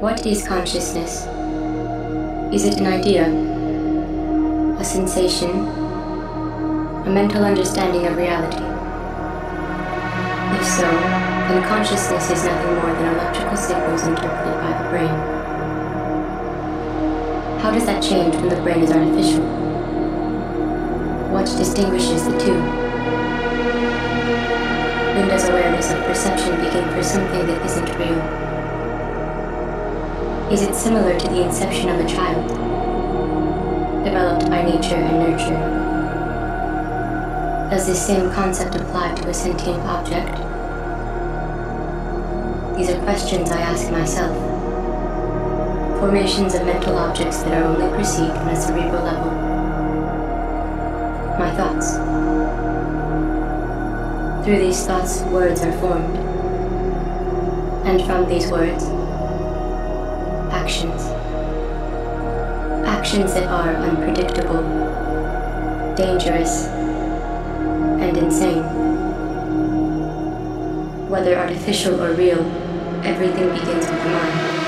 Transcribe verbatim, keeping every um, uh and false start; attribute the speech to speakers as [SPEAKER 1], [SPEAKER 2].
[SPEAKER 1] What is consciousness? Is it an idea? A sensation? A mental understanding of reality? If so, then consciousness is nothing more than electrical signals interpreted by the brain. How does that change when the brain is artificial? What distinguishes the two? When does awareness of perception begin for something that isn't real? Is it similar to the inception of a child, developed by nature and nurture? Does this same concept apply to a sentient object? These are questions I ask myself. Formations of mental objects that are only perceived on a cerebral level. My thoughts. Through these thoughts, words are formed. And from these words, actions. Actions that are unpredictable, dangerous, and insane. Whether artificial or real, everything begins with the mind.